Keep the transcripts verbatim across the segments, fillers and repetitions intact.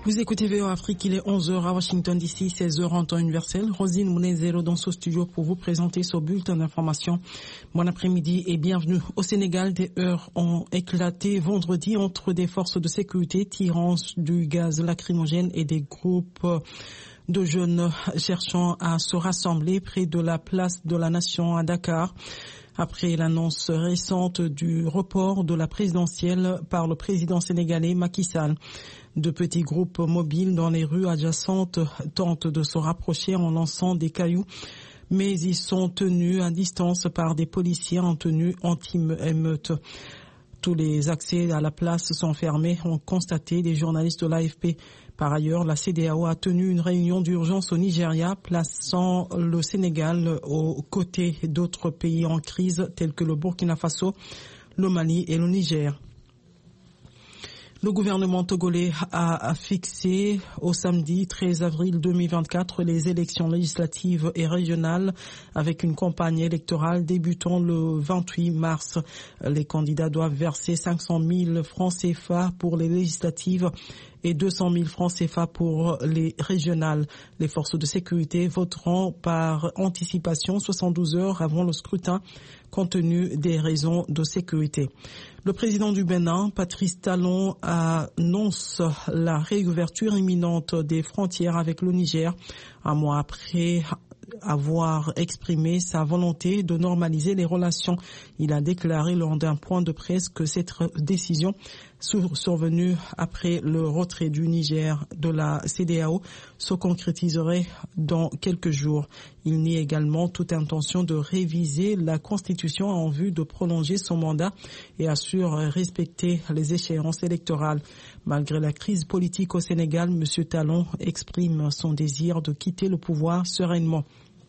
Vous écoutez V O Afrique, il est onze heures à Washington D C, seize heures en temps universel. Rosine Mounezero dans ce studio pour vous présenter ce bulletin d'information. Bon après-midi et bienvenue. Au Sénégal, des heurts ont éclaté vendredi entre des forces de sécurité tirant du gaz lacrymogène et des groupes de jeunes cherchant à se rassembler près de la place de la Nation à Dakar. Après l'annonce récente du report de la présidentielle par le président sénégalais Macky Sall. De petits groupes mobiles dans les rues adjacentes tentent de se rapprocher en lançant des cailloux, mais ils sont tenus à distance par des policiers en tenue anti-émeute. Tous les accès à la place sont fermés, ont constaté les journalistes de l'A F P. Par ailleurs, la C D A O a tenu une réunion d'urgence au Nigeria, plaçant le Sénégal aux côtés d'autres pays en crise tels que le Burkina Faso, le Mali et le Niger. Le gouvernement togolais a fixé au samedi treize avril deux mille vingt-quatre les élections législatives et régionales avec une campagne électorale débutant le vingt-huit mars. Les candidats doivent verser cinq cent mille francs C F A pour les législatives et deux cent mille francs C F A pour les régionales. Les forces de sécurité voteront par anticipation soixante-douze heures avant le scrutin compte tenu des raisons de sécurité. Le président du Bénin, Patrice Talon, annonce la réouverture imminente des frontières avec le Niger, un mois après avoir exprimé sa volonté de normaliser les relations. Il a déclaré lors d'un point de presse que cette décision survenue après le retrait du Niger de la C D A O se concrétiserait dans quelques jours. Il nie également toute intention de réviser la Constitution en vue de prolonger son mandat et assure respecter les échéances électorales. Malgré la crise politique au Sénégal, M. Talon exprime son désir de quitter le pouvoir sereinement.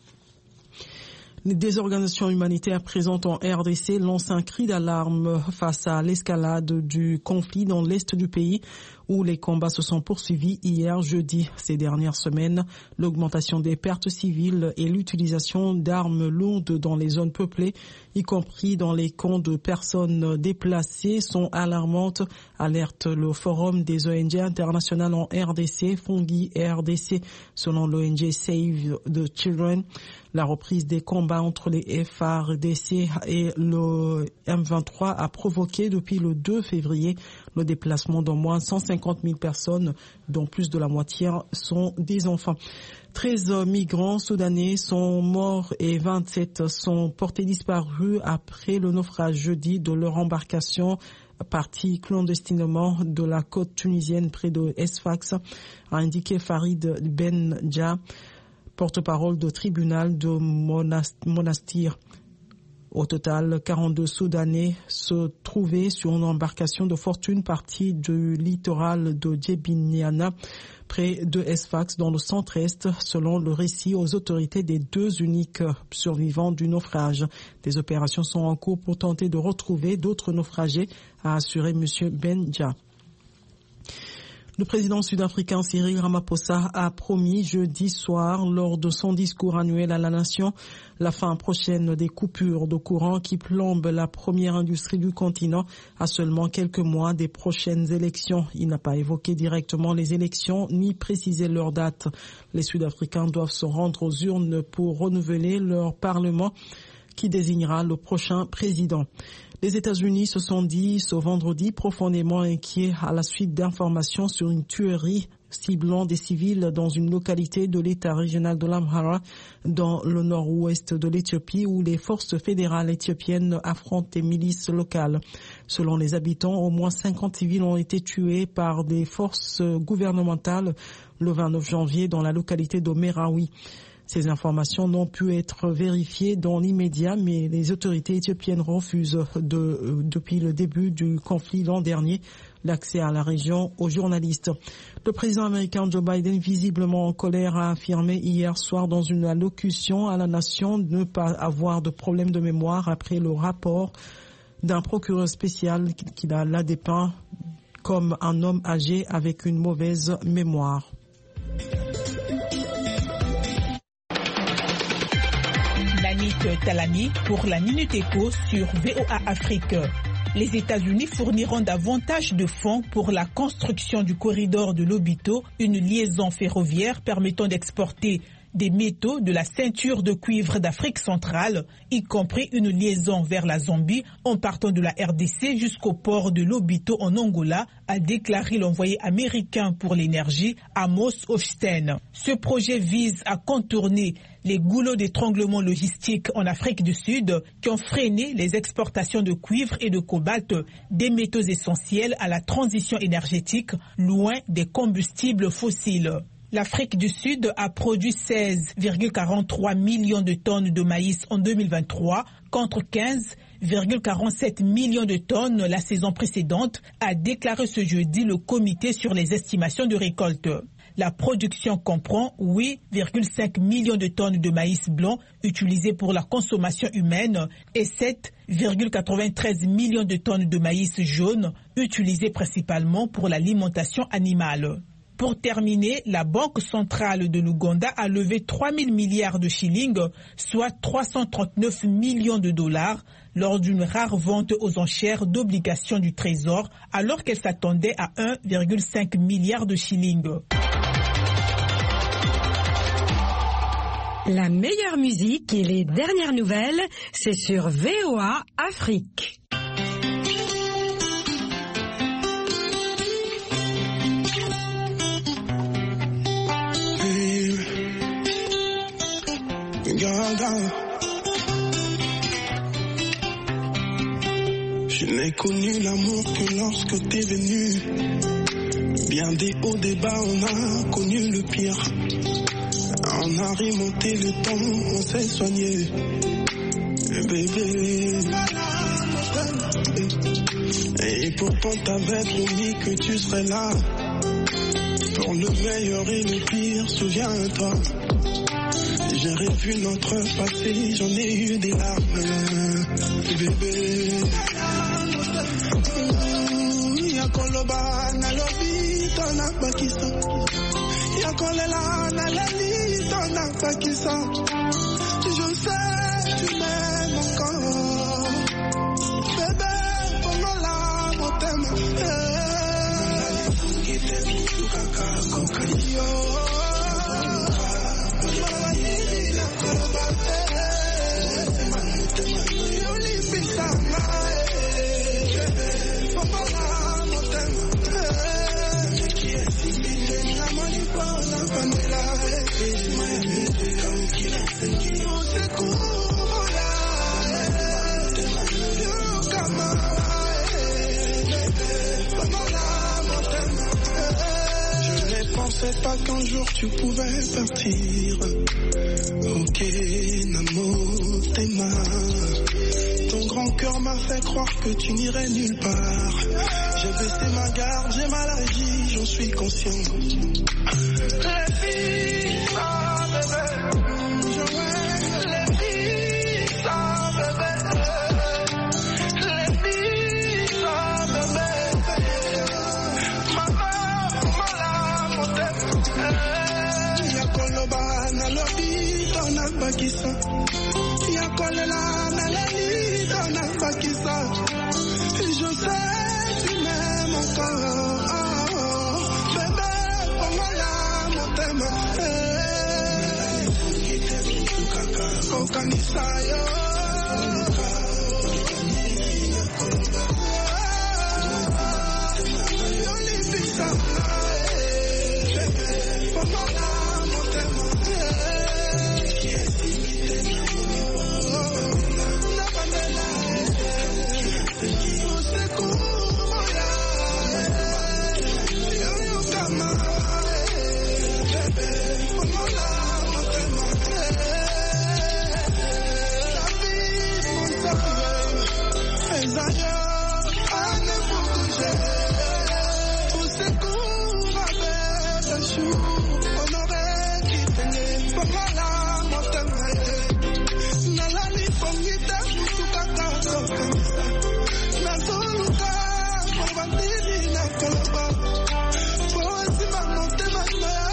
Des organisations humanitaires présentes en R D C lancent un cri d'alarme face à l'escalade du conflit dans l'est du pays où les combats se sont poursuivis hier jeudi. Ces dernières semaines, l'augmentation des pertes civiles et l'utilisation d'armes lourdes dans les zones peuplées, y compris dans les camps de personnes déplacées, sont alarmantes, alerte le Forum des O N G internationales en R D C, Fongi R D C, selon l'O N G Save the Children. La reprise des combats entre les F A R D C et le M vingt-trois a provoqué depuis le deux février le déplacement d'au moins cent cinquante mille personnes, dont plus de la moitié sont des enfants. treize migrants soudanais sont morts et vingt-sept sont portés disparus après le naufrage jeudi de leur embarcation partie clandestinement de la côte tunisienne près de Sfax, a indiqué Farid Benja, porte-parole du tribunal de Monastir. Au total, quarante-deux Soudanais se trouvaient sur une embarcation de fortune partie du littoral de Djebinyana, près de Sfax, dans le centre-est, selon le récit aux autorités des deux uniques survivants du naufrage. Des opérations sont en cours pour tenter de retrouver d'autres naufragés, a assuré M. Benja. Le président sud-africain Cyril Ramaphosa a promis jeudi soir, lors de son discours annuel à la nation, la fin prochaine des coupures de courant qui plombent la première industrie du continent à seulement quelques mois des prochaines élections. Il n'a pas évoqué directement les élections ni précisé leur date. Les Sud-Africains doivent se rendre aux urnes pour renouveler leur parlement qui désignera le prochain président. Les États-Unis se sont dit ce vendredi profondément inquiets à la suite d'informations sur une tuerie ciblant des civils dans une localité de l'État régional de l'Amhara dans le nord-ouest de l'Éthiopie où les forces fédérales éthiopiennes affrontent des milices locales. Selon les habitants, au moins cinquante civils ont été tués par des forces gouvernementales le vingt-neuf janvier dans la localité de Merawi. Ces informations n'ont pu être vérifiées dans l'immédiat, mais les autorités éthiopiennes refusent de, depuis le début du conflit l'an dernier l'accès à la région aux journalistes. Le président américain Joe Biden, visiblement en colère, a affirmé hier soir dans une allocution à la nation de ne pas avoir de problème de mémoire après le rapport d'un procureur spécial qui l'a dépeint comme un homme âgé avec une mauvaise mémoire. Talani pour la Minute Éco sur V O A Afrique. Les États-Unis fourniront davantage de fonds pour la construction du corridor de Lobito, une liaison ferroviaire permettant d'exporter des métaux de la ceinture de cuivre d'Afrique centrale, y compris une liaison vers la Zambie en partant de la R D C jusqu'au port de Lobito en Angola, a déclaré l'envoyé américain pour l'énergie Amos Hochstein. Ce projet vise à contourner les goulots d'étranglement logistique en Afrique du Sud qui ont freiné les exportations de cuivre et de cobalt, des métaux essentiels à la transition énergétique, loin des combustibles fossiles. L'Afrique du Sud a produit seize virgule quarante-trois millions de tonnes de maïs en deux mille vingt-trois contre quinze virgule quarante-sept millions de tonnes la saison précédente, a déclaré ce jeudi le comité sur les estimations de récolte. La production comprend huit virgule cinq millions de tonnes de maïs blanc utilisés pour la consommation humaine et sept virgule quatre-vingt-treize millions de tonnes de maïs jaune utilisés principalement pour l'alimentation animale. Pour terminer, la Banque centrale de l'Ouganda a levé trois mille milliards de shillings, soit trois cent trente-neuf millions de dollars, lors d'une rare vente aux enchères d'obligations du Trésor, alors qu'elle s'attendait à un virgule cinq milliard de shillings. La meilleure musique et les dernières nouvelles, c'est sur V O A Afrique. Je n'ai connu l'amour que lorsque t'es venu. Bien des hauts, des bas, on a connu le pire. On a remonté le temps, on s'est soigné. Bébé. Et pourtant t'avais promis que tu serais là. Pour le meilleur et le pire, souviens-toi. J'ai revu notre passé, j'en ai eu des larmes, bébé. Y'a Koloba, Nalobi, t'en as pas qui ça. Y'a Kolela, Nalali, t'en as pas qui ça. Je sais, tu m'aimes encore. Bébé, pendant la mon thème. Qui t'aime, tout caca, cocaïo. Je ne pensais pas qu'un jour tu pouvais partir. Ok, Namo, Tema. Ton grand cœur m'a fait croire que tu n'irais nulle part. J'ai baissé ma garde, j'ai mal agi, j'en suis conscient. Les filles, ça bébé. Les filles, ça bébé. Les filles, ça bébé. Maman, mala, mon thème. Y'a Koloba, Nalobi, t'en as pas qui ça. Y'a Kolela, Nalali, t'en as pas qui ça. Je sais, tu m'aimes encore. Bébé, pour moi là, mon thème. Kokanisa, yo. Yolibisa, pour moi là, mon thème.